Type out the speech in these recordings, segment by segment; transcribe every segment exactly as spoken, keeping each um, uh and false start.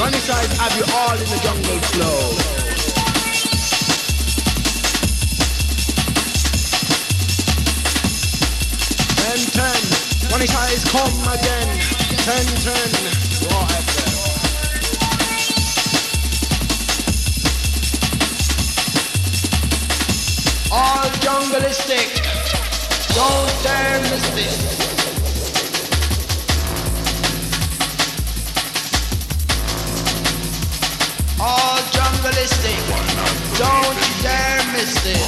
Money size have you all in the jungle flow. Ten, ten, money size come again. Ten, ten, raw F M. All jungleistic, don't dare miss this. All jungleistic, don't you dare miss this.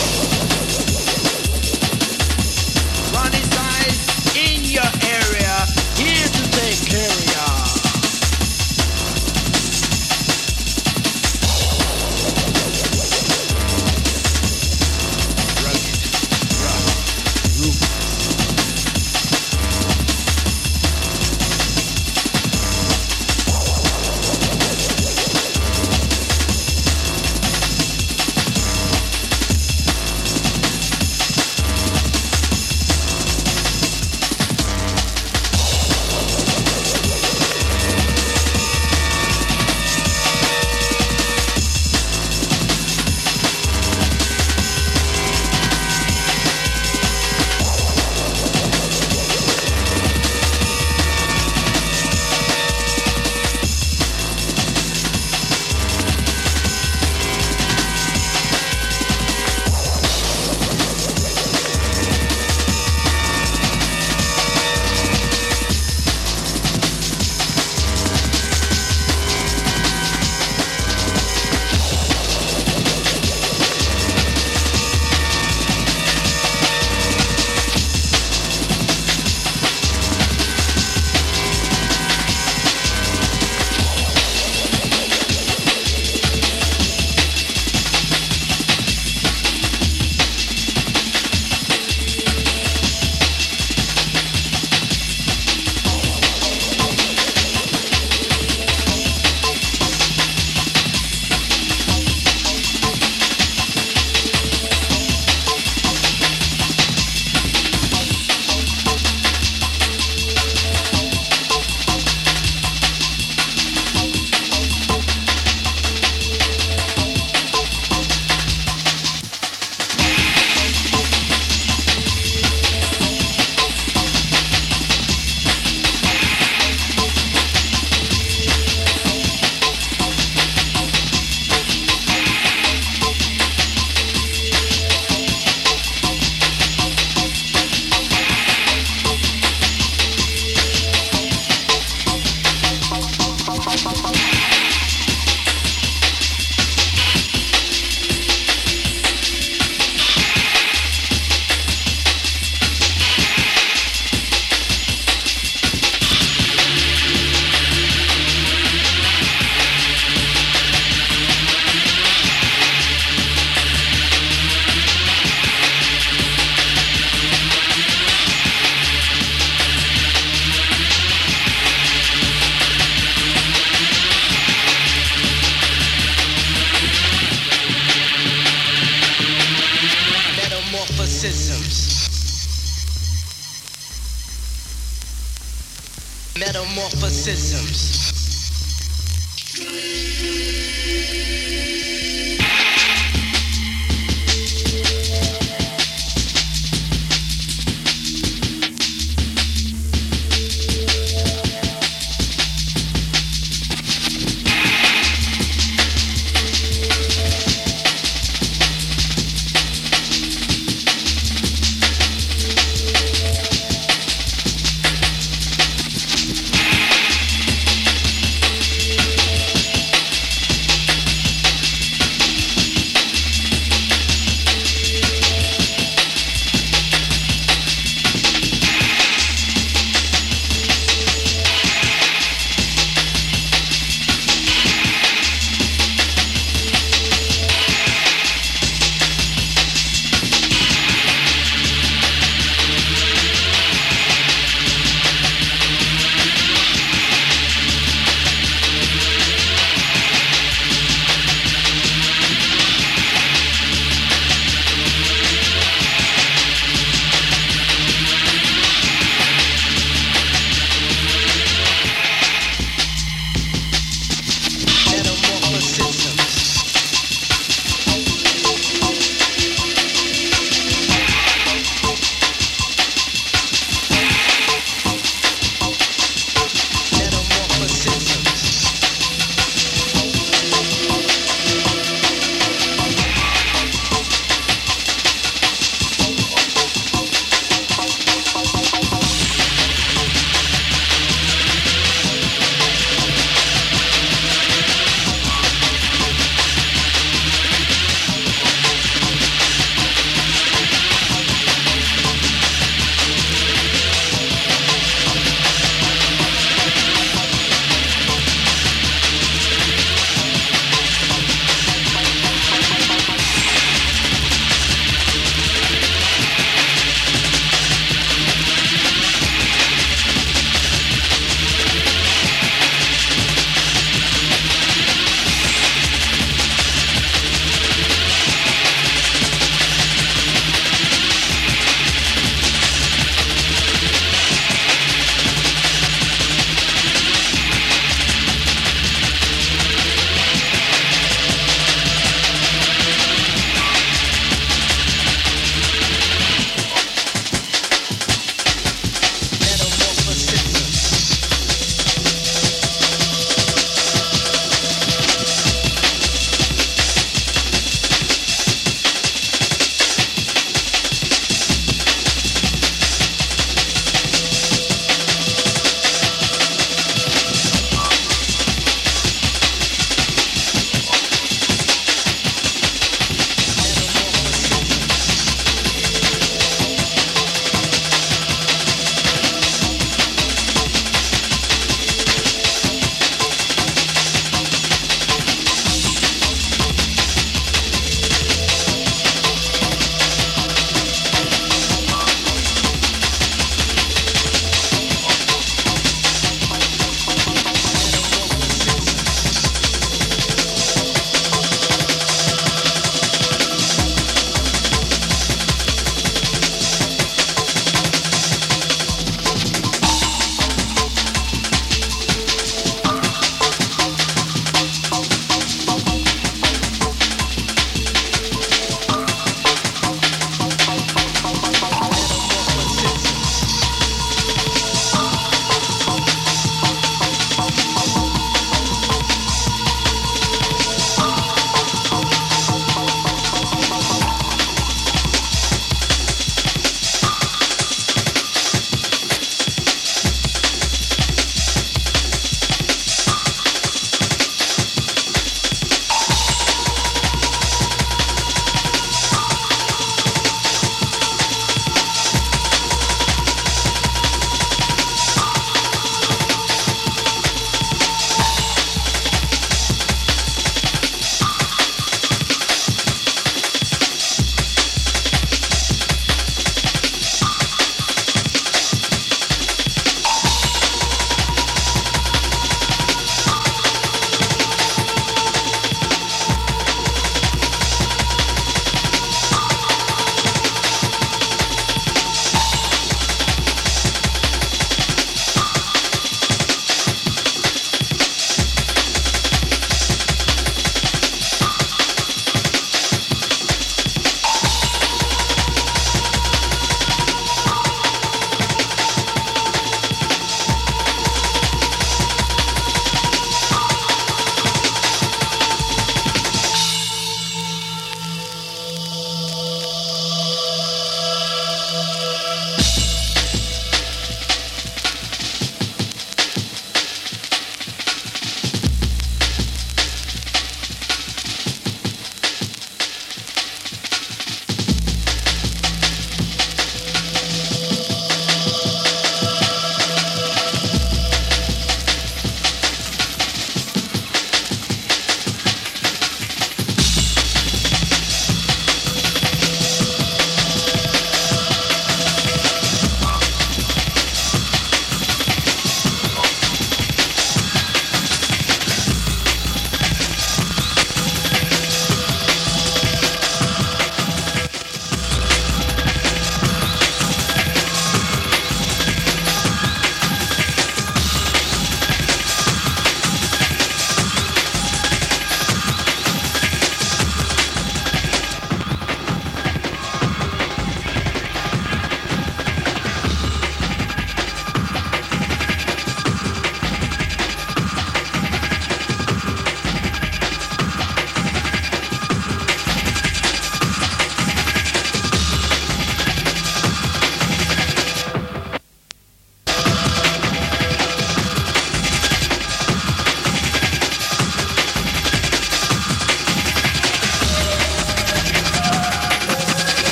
Ronnie Size in your area, here to take care of ya. Metamorphosisms.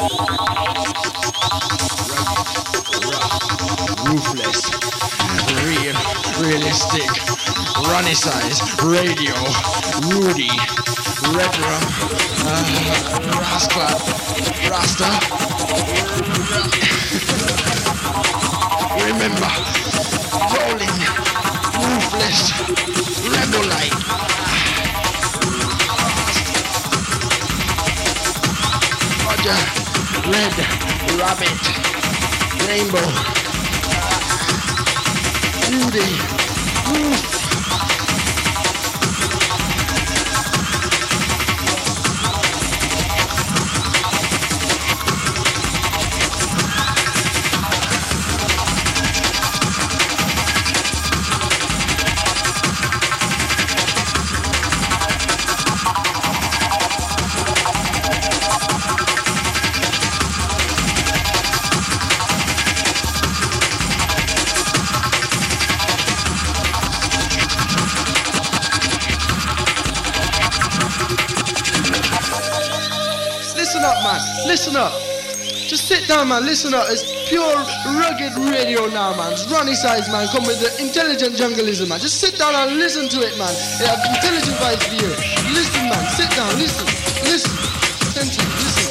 Ruthless, real, realistic, Ronnie Size, Radio, Rudy, Red Rum, uh, Rascal, Rasta. Remember, rolling, ruthless, rebel light. Roger, Red, Rabbit, Rainbow. Rudy, Roof. Listen up. Just sit down, man. Listen up. It's pure rugged radio now, man. It's Ronnie Size, man. Come with the intelligent jungleism, man. Just sit down and listen to it, man. They have intelligent vibes for you. Listen, man. Sit down. Listen. Listen. Attention. Listen.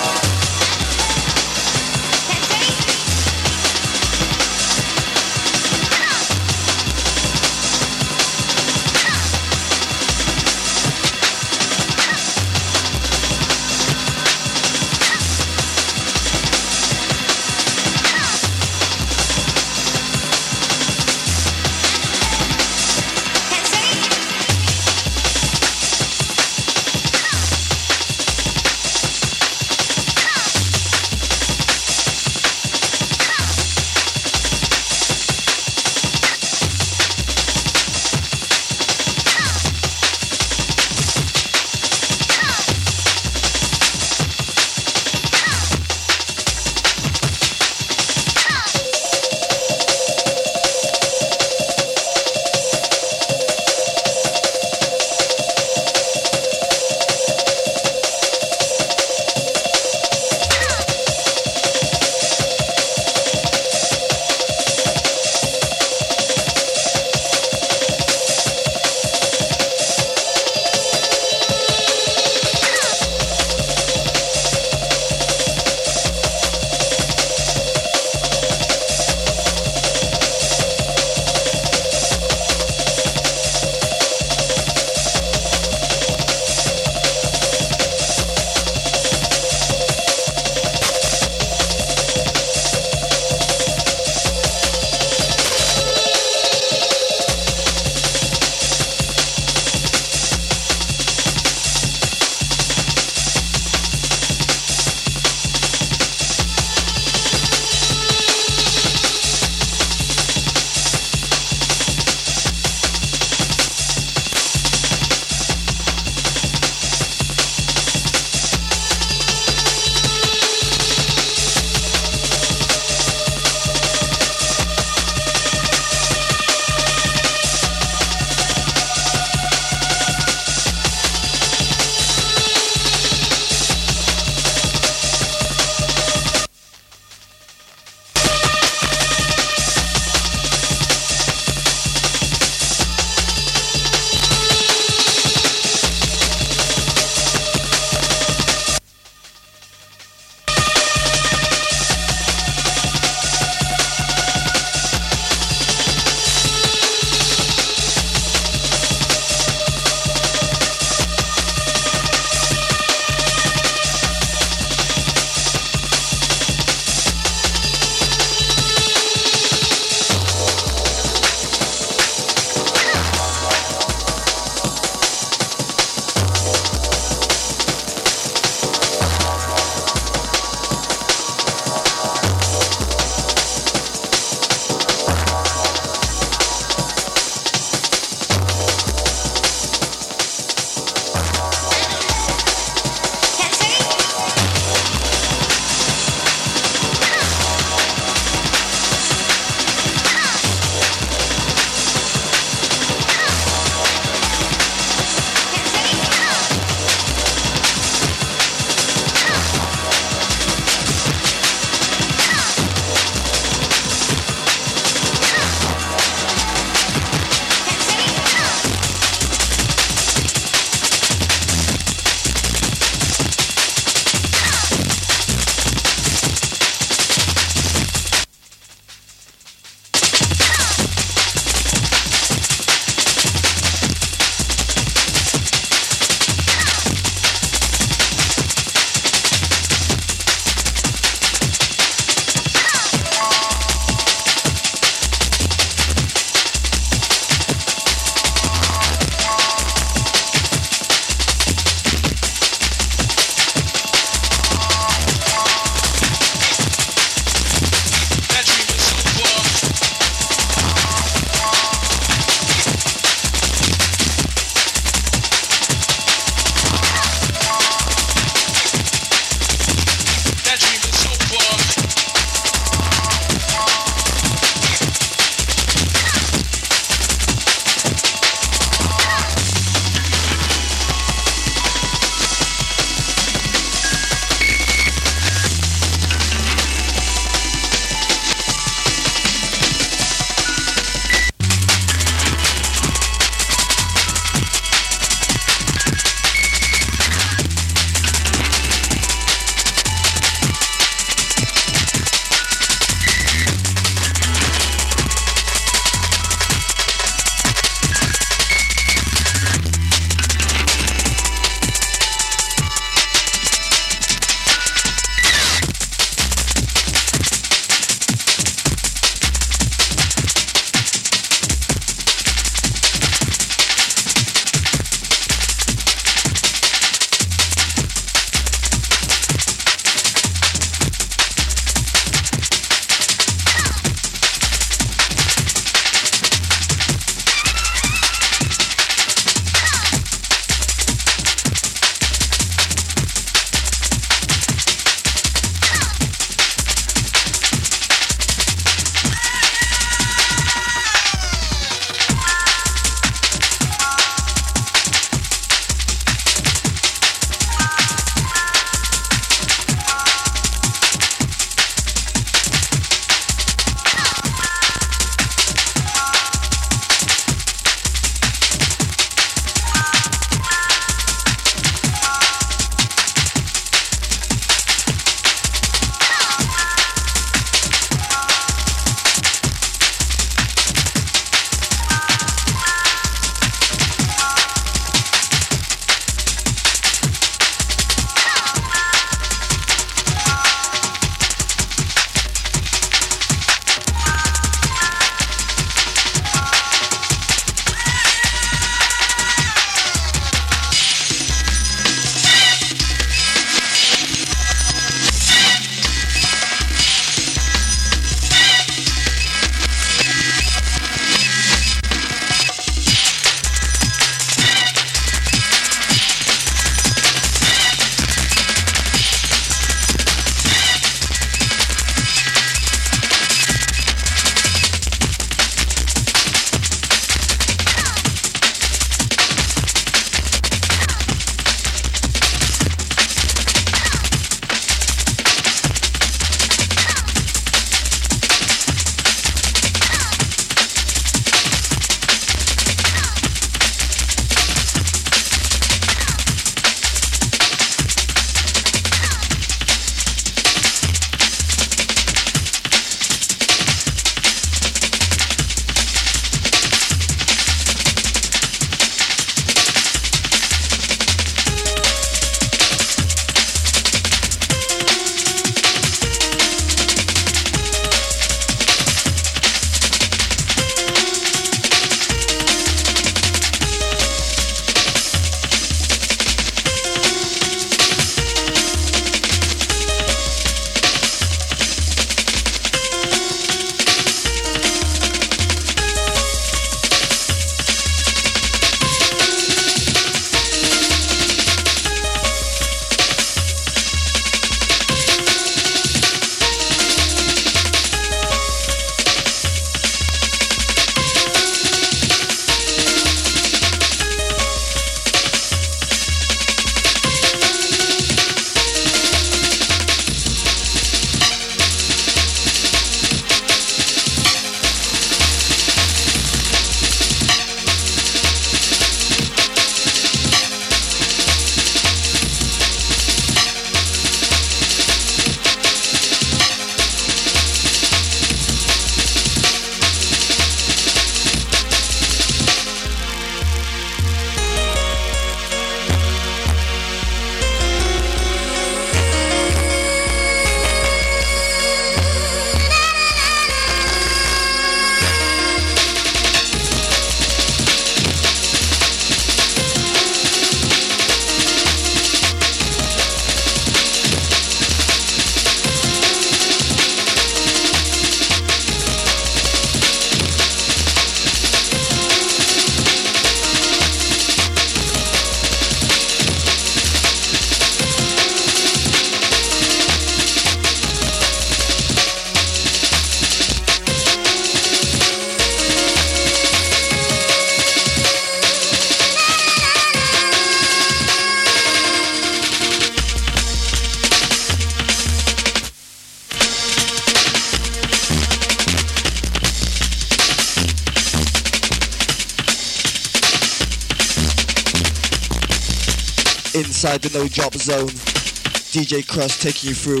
Inside the no drop zone, D J Crust taking you through.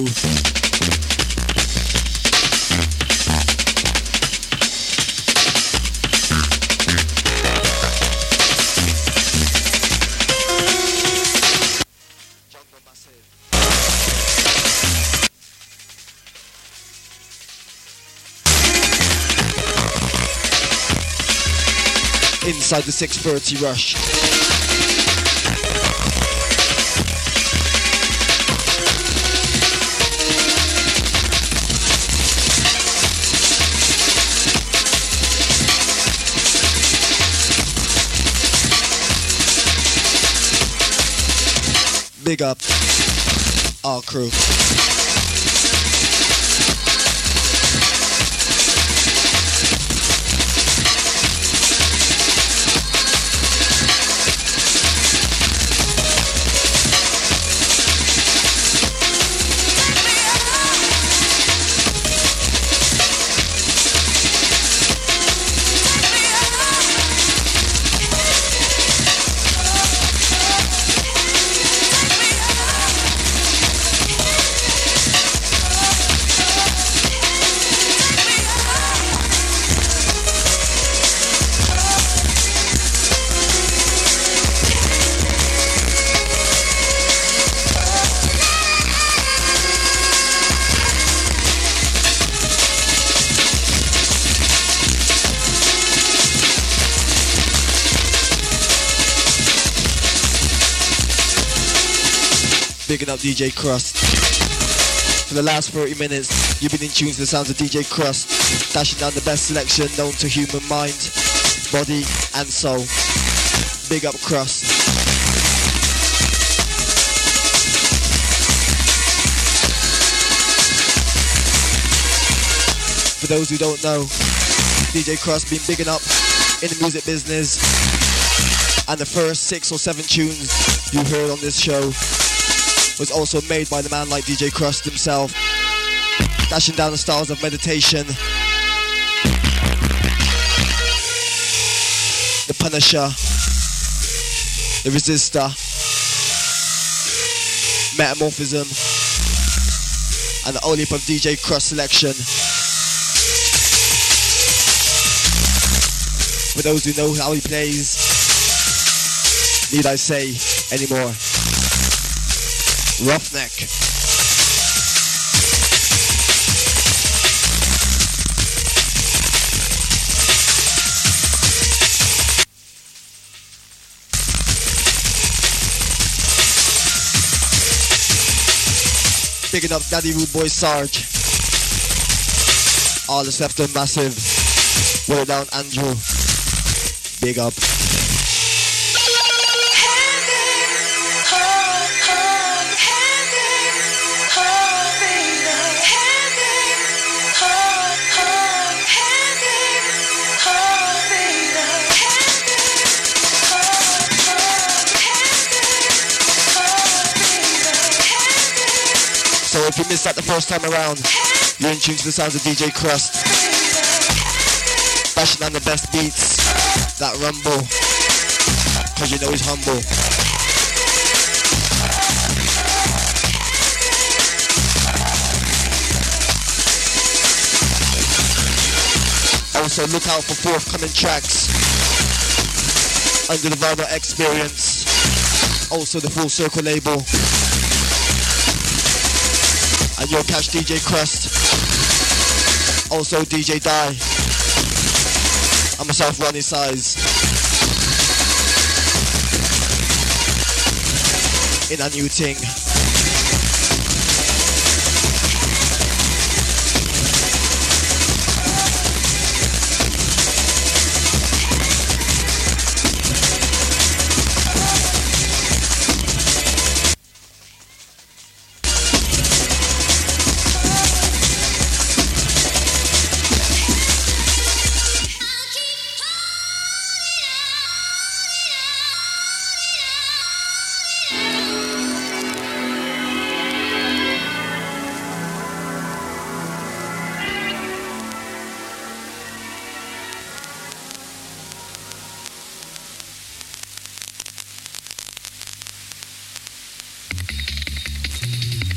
Inside the six thirty rush. Big up our crew. Bigging up D J Crust. For the last thirty minutes, you've been in tune to the sounds of D J Crust, dashing down the best selection known to human mind, body and soul. Big up Crust. For those who don't know, D J Crust been bigging up in the music business, and the first six or seven tunes you heard on this show was also made by the man like D J Crust himself, dashing down the styles of meditation, the Punisher, the Resistor, Metamorphism, and the only of D J Crust selection. For those who know how he plays, need I say anymore? Roughneck. Picking up Daddy Rude Boy Sarge. All that's left of Massive. Well down Andrew. Big up. So if you missed that the first time around, you're in tune to the sounds of D J Crust, bashing on the best beats that rumble, cause you know he's humble. Also look out for forthcoming tracks under the Viber Experience, also the Full Circle label. And you'll catch D J Crust, also D J Die, and myself Ronnie Size, in a new thing.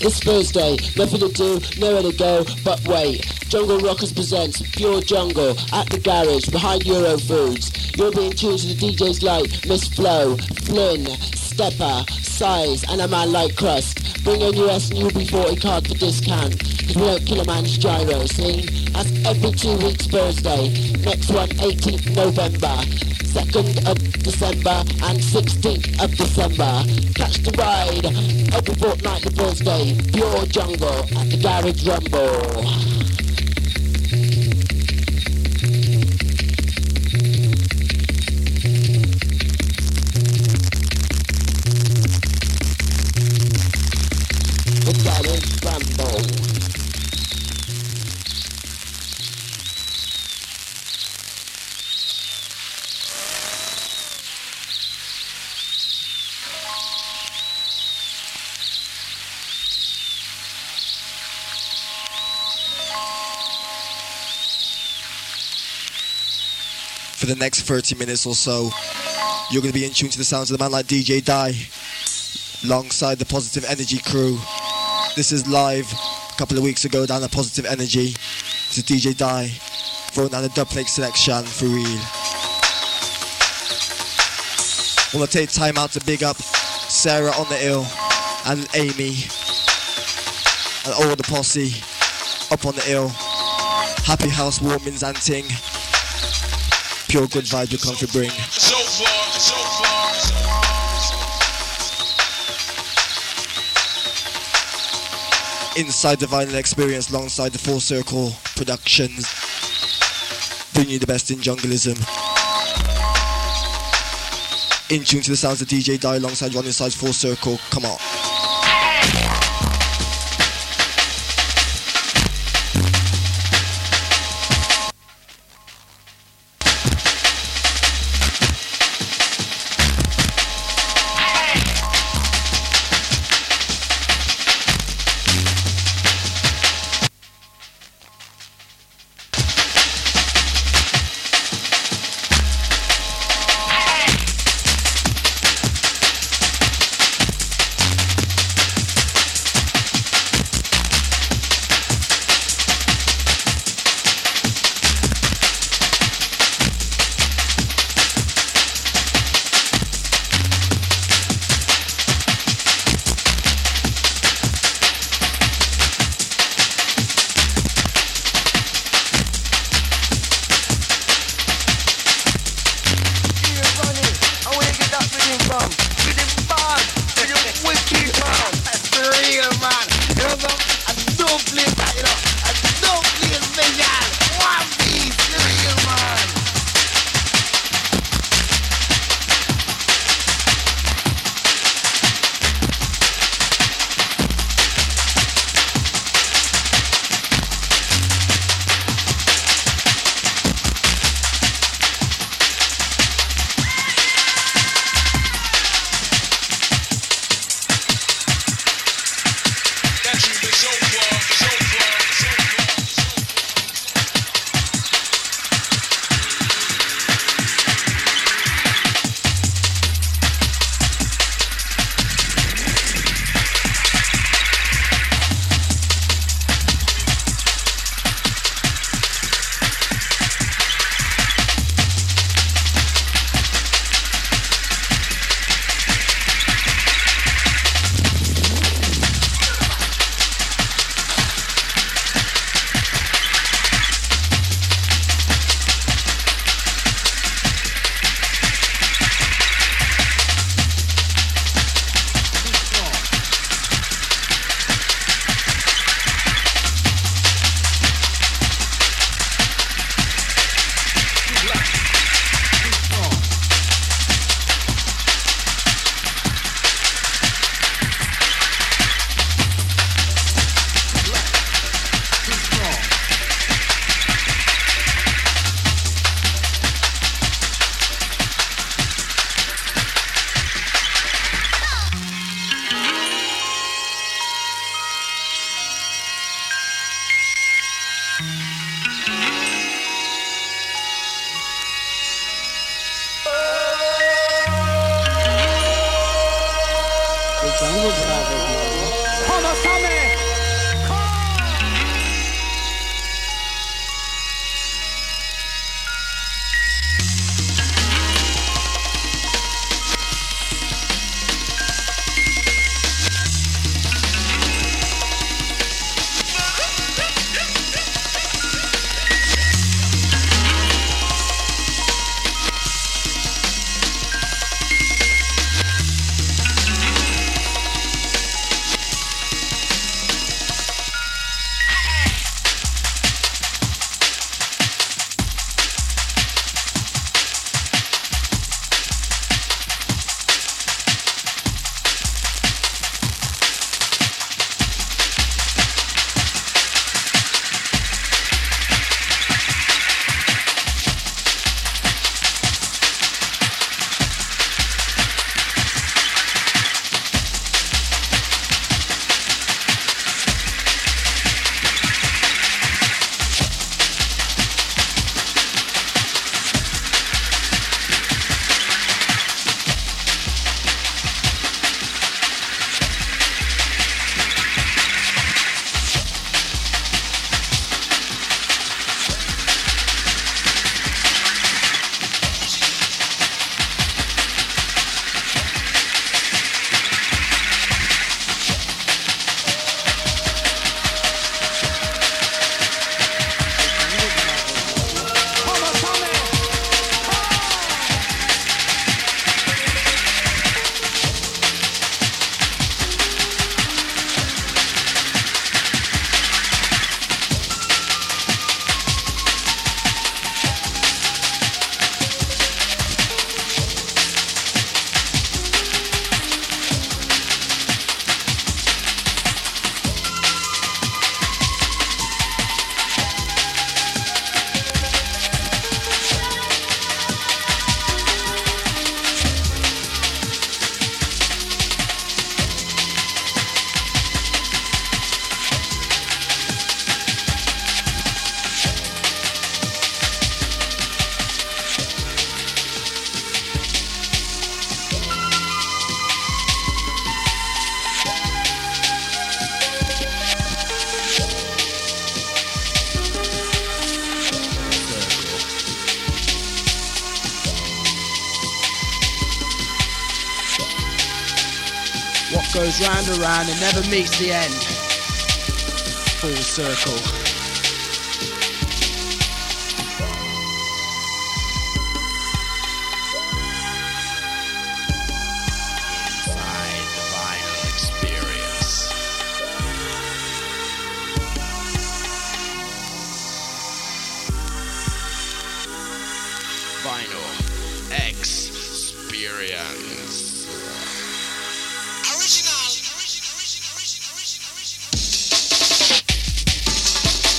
It's Thursday, nothing to do, nowhere to go, but wait. Jungle Rockers presents Pure Jungle at the garage behind Euro Foods. You're being tuned to the D Js like Miss Flo, Flynn, Stepper, Size, and a man like Crust. Bring your U S and U B forty card for discount, cause we don't kill a man's gyro, see? That's every two weeks Thursday. Next one, eighteenth November, second of December, and sixteenth of December. Catch the ride every fortnightly Thursday. Pure Jungle at the Garage Rumble. The Garage Rumble. For the next thirty minutes or so, you're going to be in tune to the sounds of the man like D J Die, alongside the Positive Energy crew. This is live a couple of weeks ago down at Positive Energy. This is D J Die, throwing down the dubplate selection for real. I want to take time out to big up Sarah on the hill and Amy and all the posse up on the hill. Happy housewarmings and ting. Pure good vibes you come to bring. So far, so far, so far. Inside the Vinyl Experience alongside the Full Circle Productions. Bring you the best in jungleism. In tune to the sounds of D J Die alongside Ron Inside's Full Circle. Come on. Goes round and round and never meets the end. Full circle. Inside the vinyl experience. Vinyl experience. Original.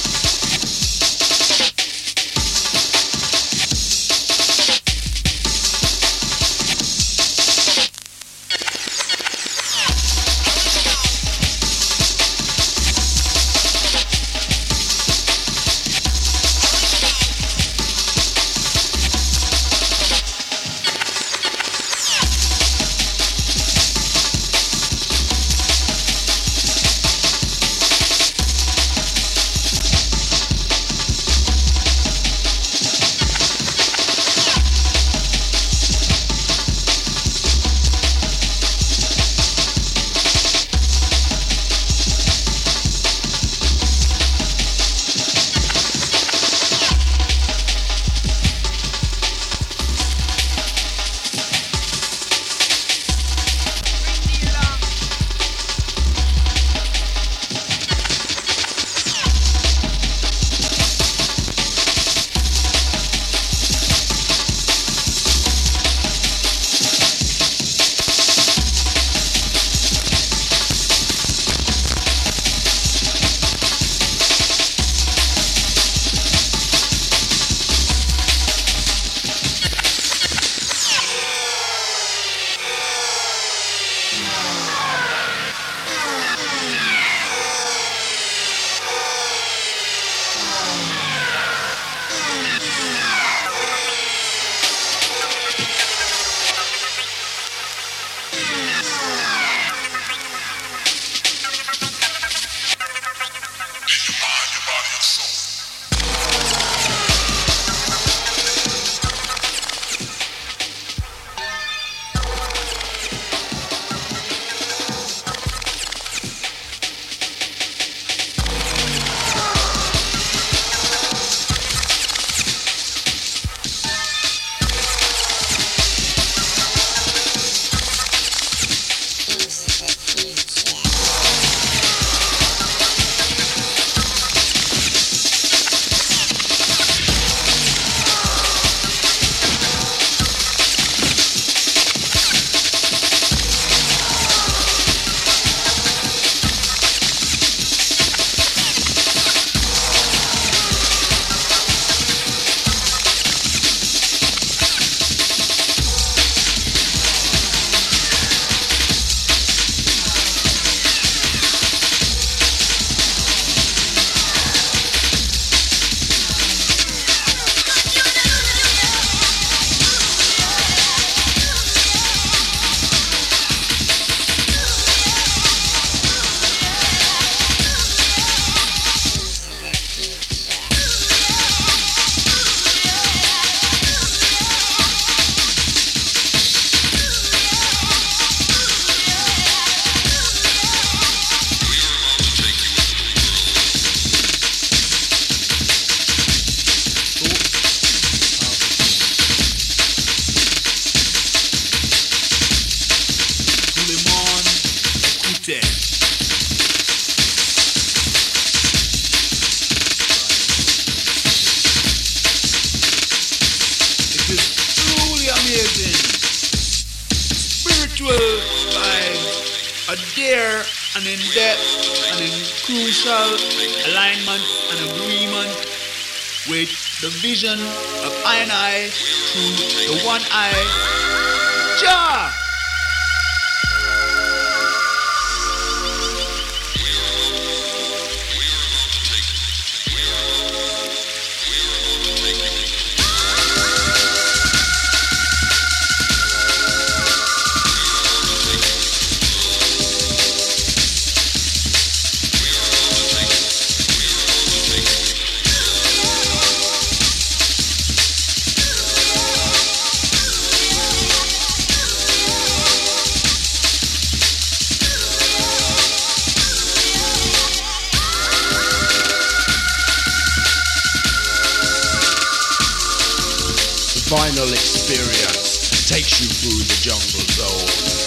duty. It is truly amazing. Spiritual vibes are there and in depth and in crucial alignment and agreement with the vision of I and I through the one eye, Jah. Final experience takes you through the jungle zone.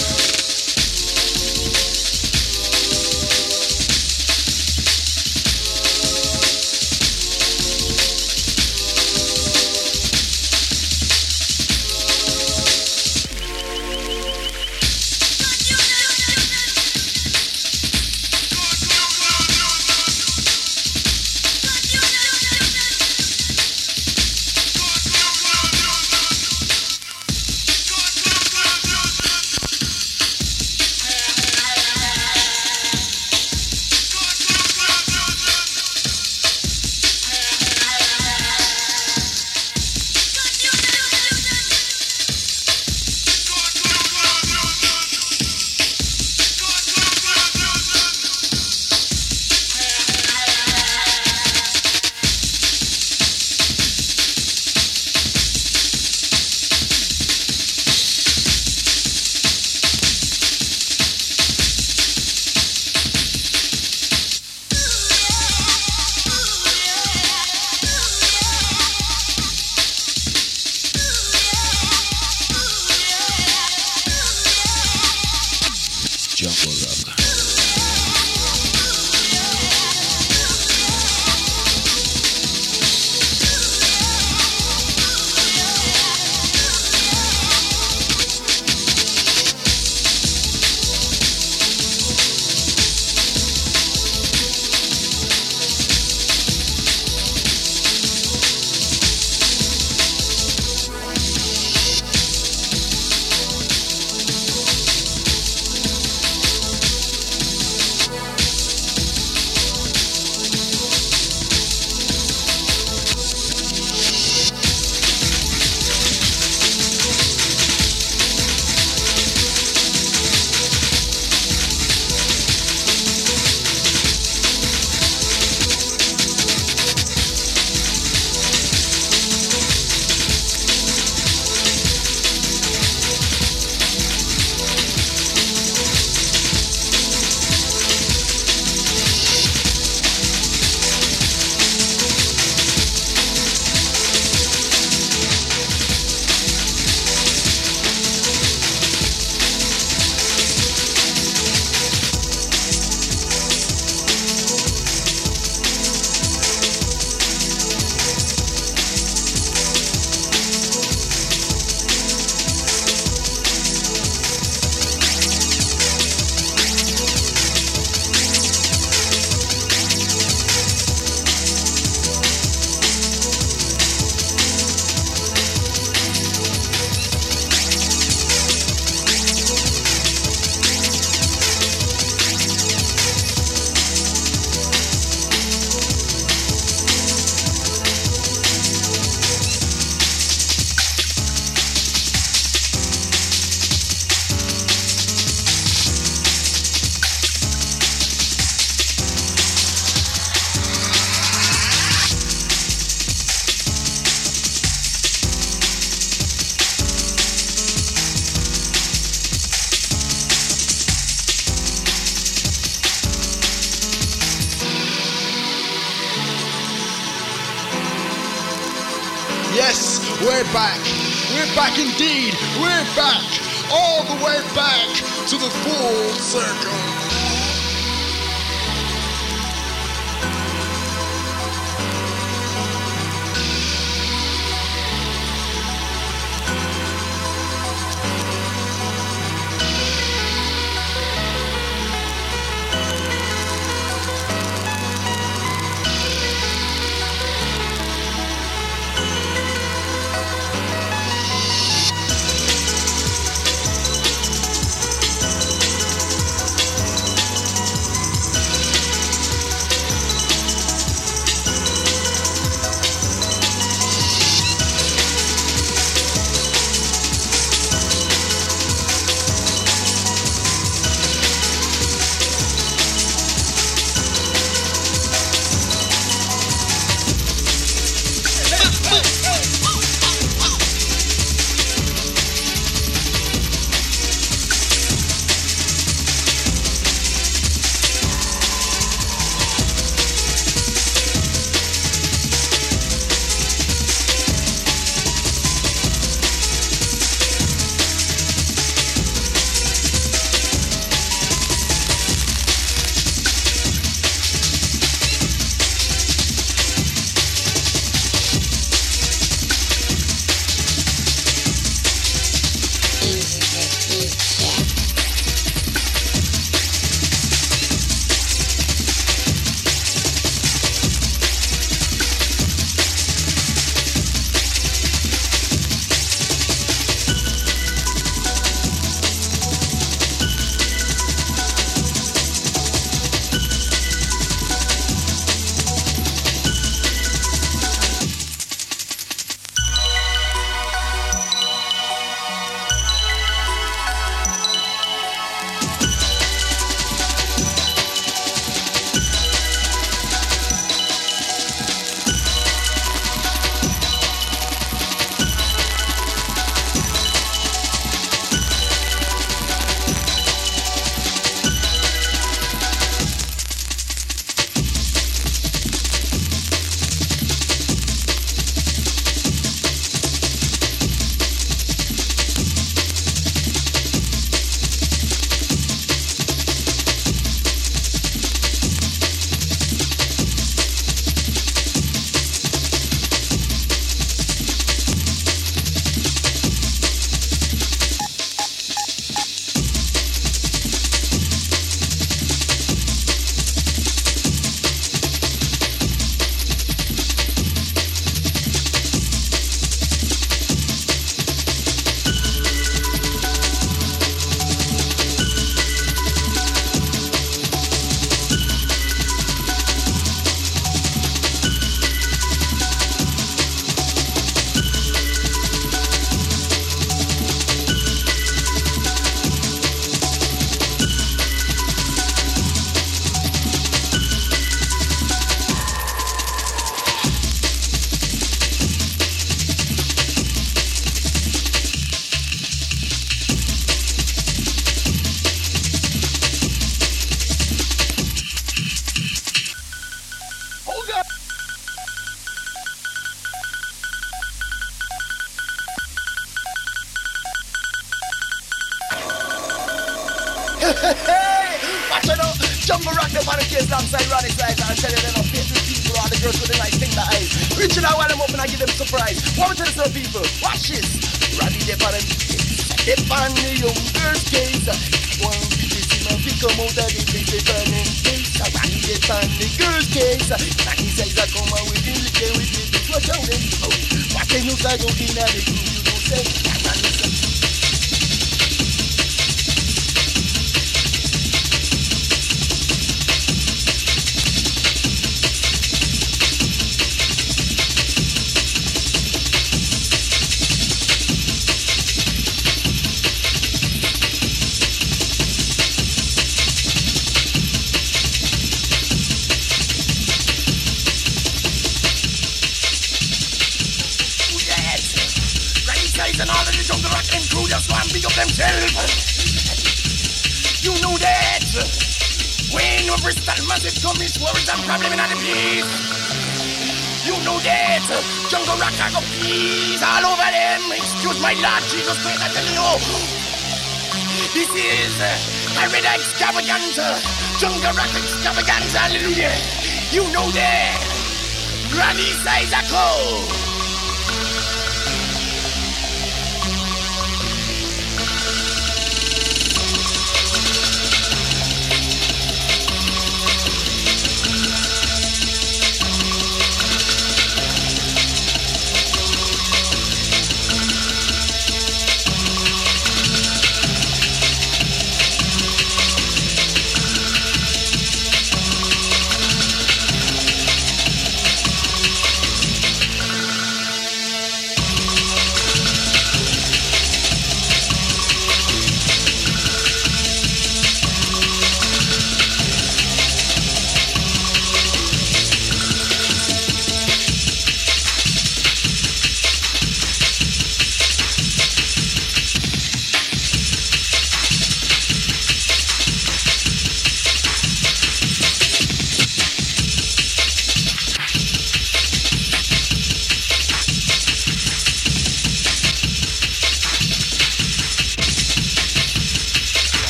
Yes, we're back. We're back indeed. We're back. All the way back to the full circle. Watch it out. Jungle rock them on the case alongside Ronnie Size. And tell you they're not faithful people. All the girls with the nice thing that eyes. Reaching out while I'm up and I give them surprise. What to the people? Watch this. Ronnie they on them. They on the young girls case. One people see my pick come out of the place. They turn in case. Ronnie they on the girls case. Ronnie Size I come out with him. They get with it. Watch out them. Watch them look like okay now they do. You don't say. Ronnie Size. And all of the jungle rock and crew just want to big up themselves. You know that when Bristol Massive come, it's worries and problem in the place. You know that jungle rock I go peace all over them. Excuse my Lord Jesus Christ, I tell you, this is a red extravaganza, jungle rock extravaganza, hallelujah. You know that Granny Size a call.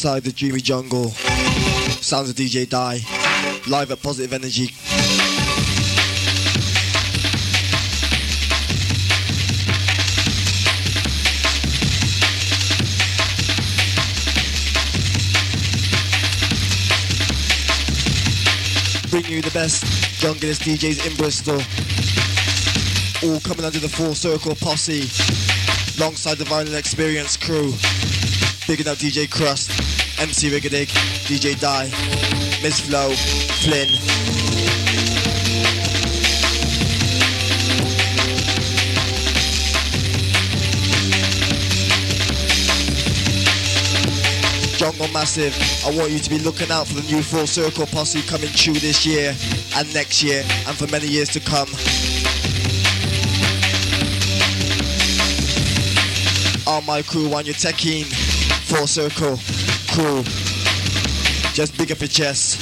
inside the dreamy jungle. Sounds of D J Die, live at Positive Energy. Bring you the best junglist D Js in Bristol. All coming under the Full Circle posse, alongside the Vinyl Experience crew. Bigging up D J Crust, M C Rigadig, D J Die, Miss Flo, Flynn. Jungle Massive, I want you to be looking out for the new Full Circle posse coming true this year and next year and for many years to come. All my crew on your tech keen, Full Circle crew, just big up your chest.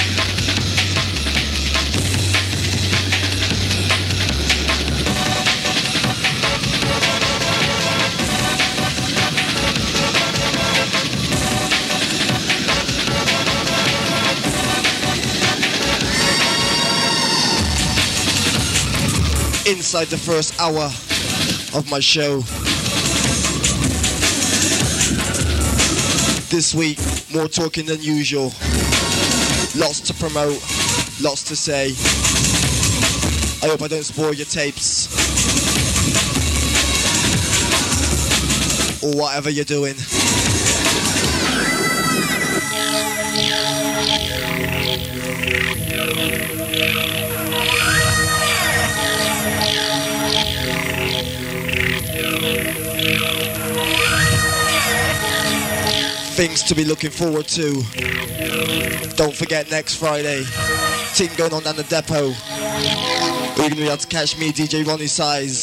Inside the first hour of my show. This week, more talking than usual. Lots to promote, lots to say. I hope I don't spoil your tapes. Or whatever you're doing. Things to be looking forward to. Don't forget next Friday, thing going on down the depot. You're going to be able to catch me, D J Ronnie Size,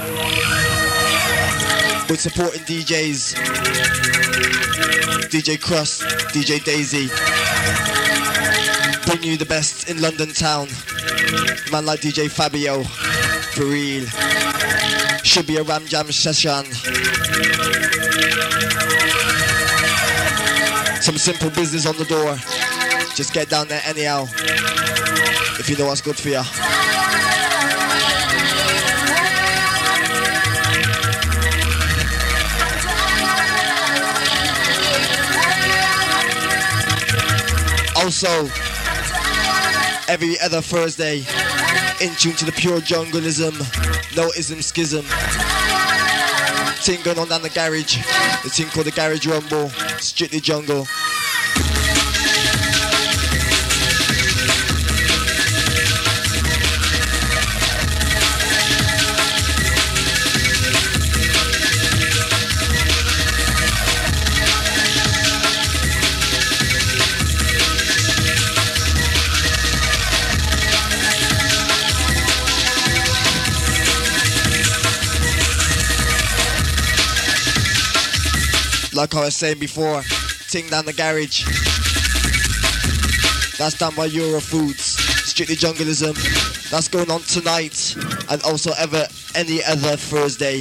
with supporting D Js, D J Crust, D J Daisy. Bring you the best in London town. Man like D J Fabio, for real. Should be a Ram Jam session. Some simple business on the door. Just get down there anyhow, if you know what's good for you. Also, every other Thursday, in tune to the pure jungleism, no ism schism. Thing going on down the garage, the thing called the Garage Rumble, strictly jungle. Like I was saying before, ting down the garage. That's done by Euro Foods, strictly jungleism. That's going on tonight and also ever any other Thursday.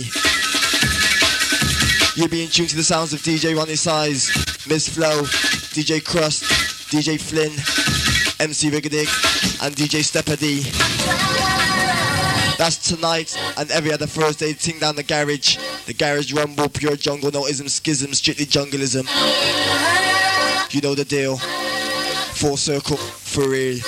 You'll be in tune to the sounds of D J Ronnie Size, Miss Flo, D J Crust, D J Flynn, M C Rigadig, and D J Stepper D. That's tonight and every other Thursday, ting down the garage. The Garage Rumble, pure jungle, no ism, schism, strictly jungleism. You know the deal. Full Circle, for real.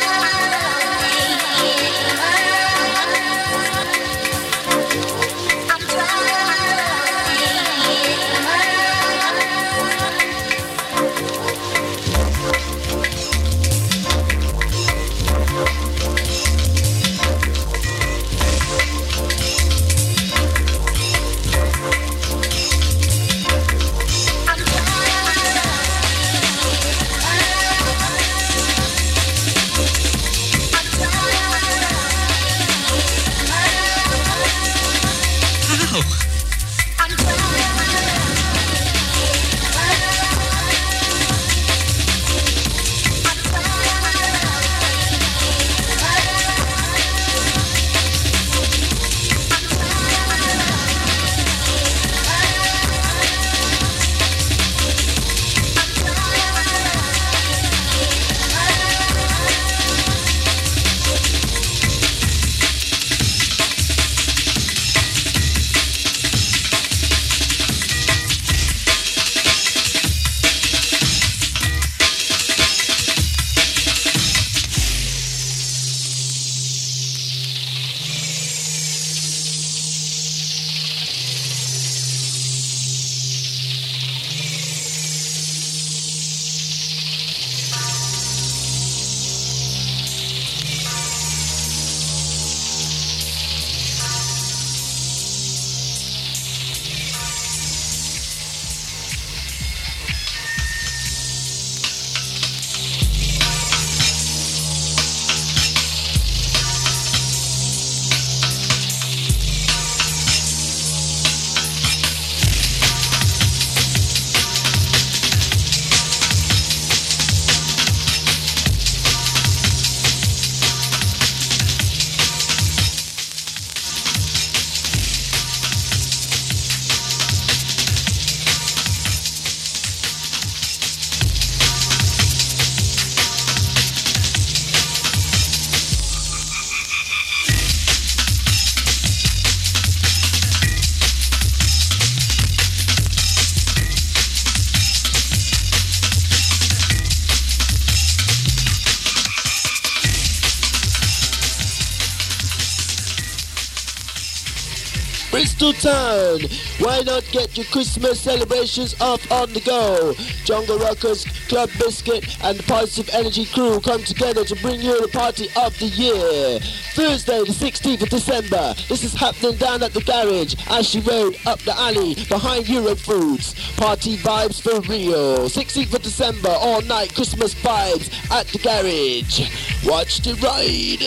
Bristol Town. Why not get your Christmas celebrations off on the go? Jungle Rockers, Club Biscuit and the Positive Energy crew come together to bring you the party of the year. Thursday the sixteenth of December. This is happening down at the garage, Ashley Road, up the alley, behind Euro Foods. Party vibes for real. sixteenth of December, all night Christmas vibes at the garage. Watch the ride.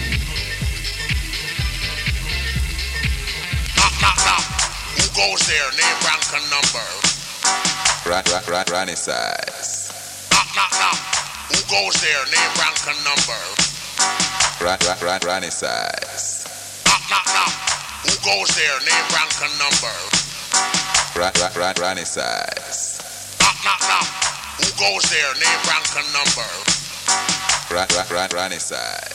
Knock, knock, knock. Who goes there? Name, rank, and number. Ran, ran, ran, Ronnie size. Knock, knock, knock. Who goes there? Name, rank, and number. Ran, ran, ran, Ronnie size. Knock, knock, knock. Who goes there? Name, rank, and number. Ran, ran, ran, Ronnie size. Knock, knock, knock. Who goes there? Name, rank, and number. Ran, ran, ran, Ronnie size.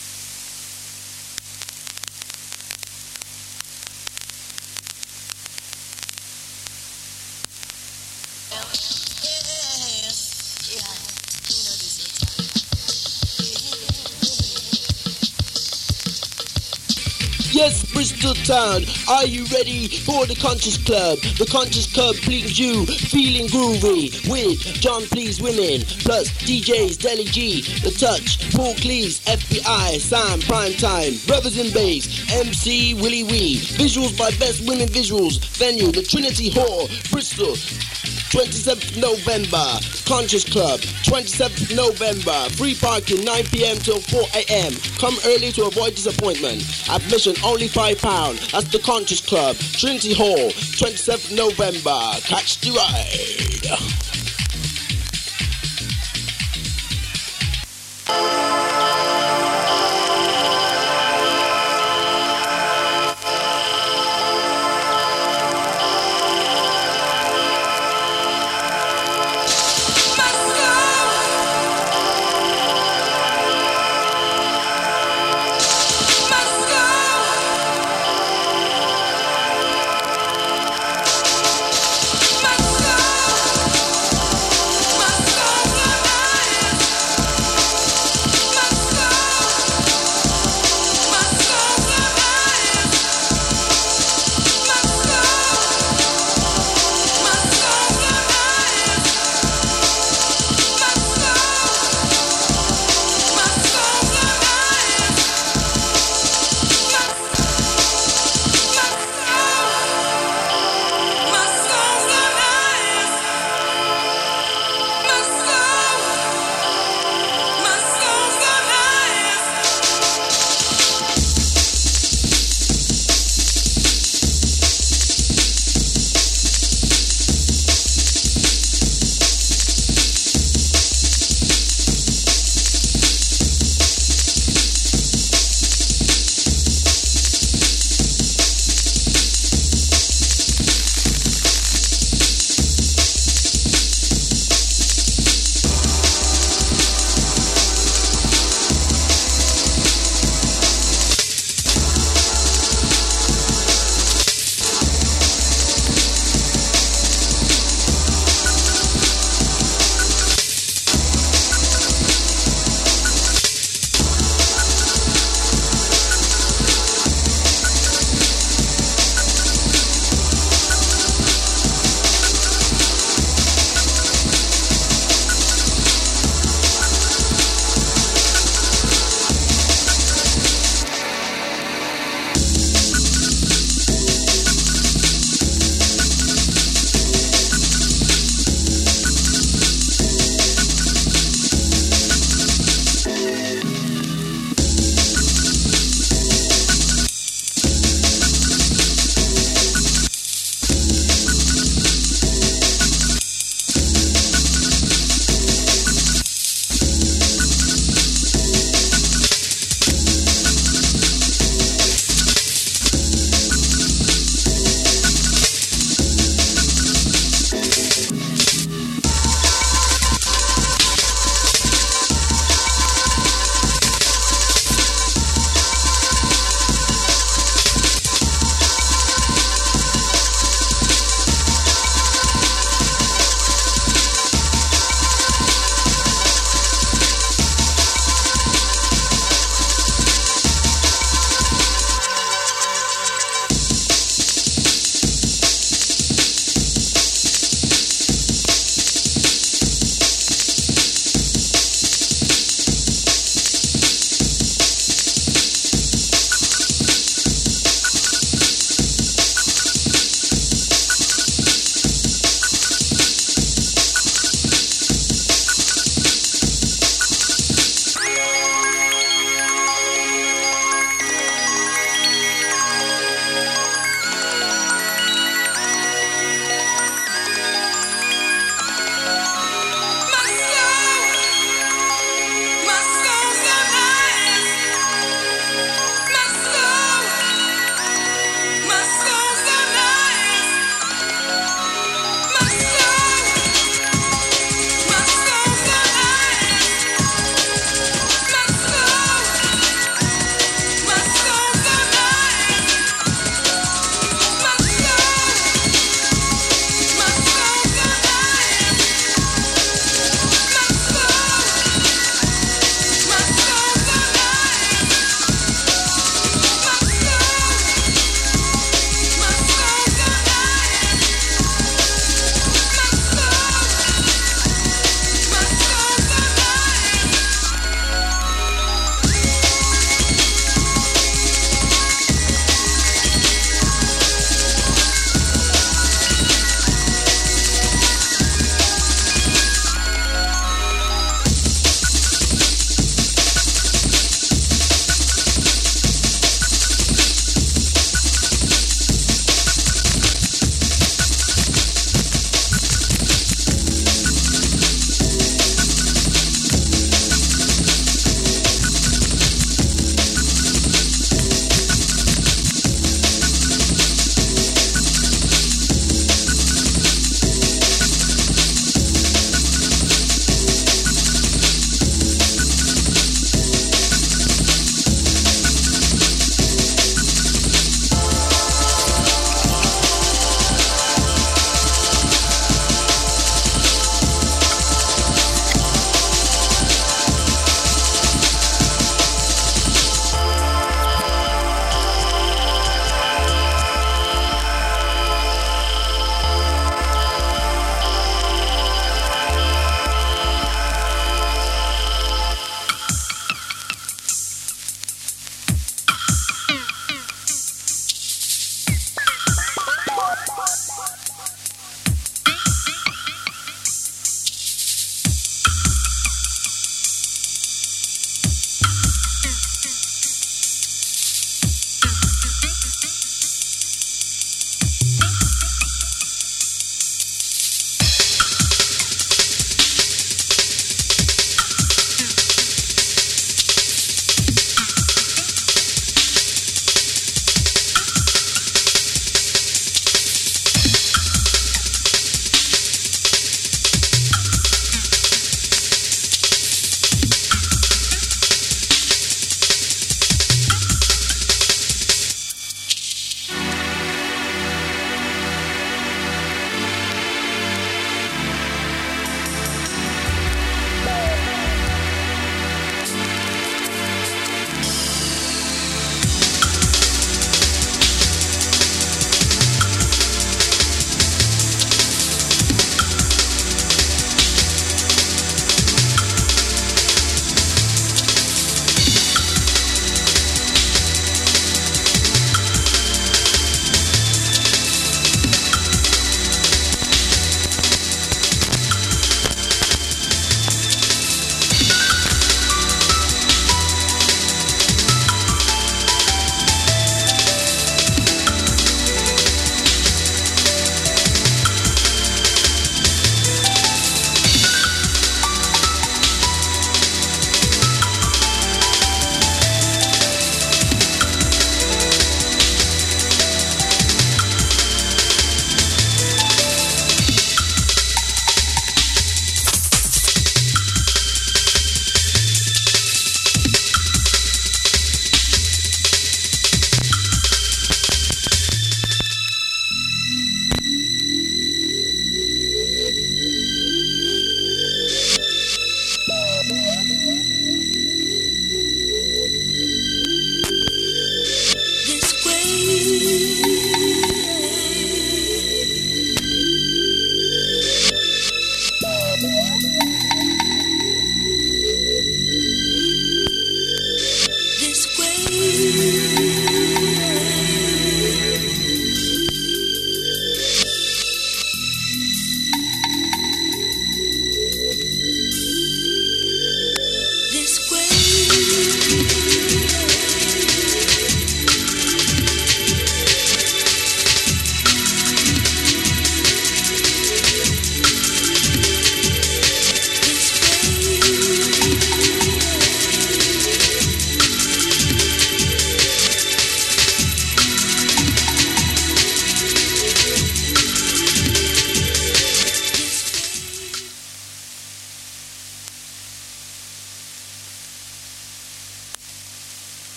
Yes, Bristol Town, are you ready for the Conscious Club? The Conscious Club brings you feeling groovy with John Please Women, plus D Js Deli G, The Touch, Paul Cleese, F B I, Sam, Primetime, Brothers in Bass, M C Willie Wee, visuals by Best Women Visuals, venue, the Trinity Hall, Bristol. twenty-seventh November, Conscious Club, twenty-seventh November, free parking nine p.m. till four a.m. Come early to avoid disappointment. Admission only five pounds. That's the Conscious Club, Trinity Hall, twenty-seventh November. Catch the ride.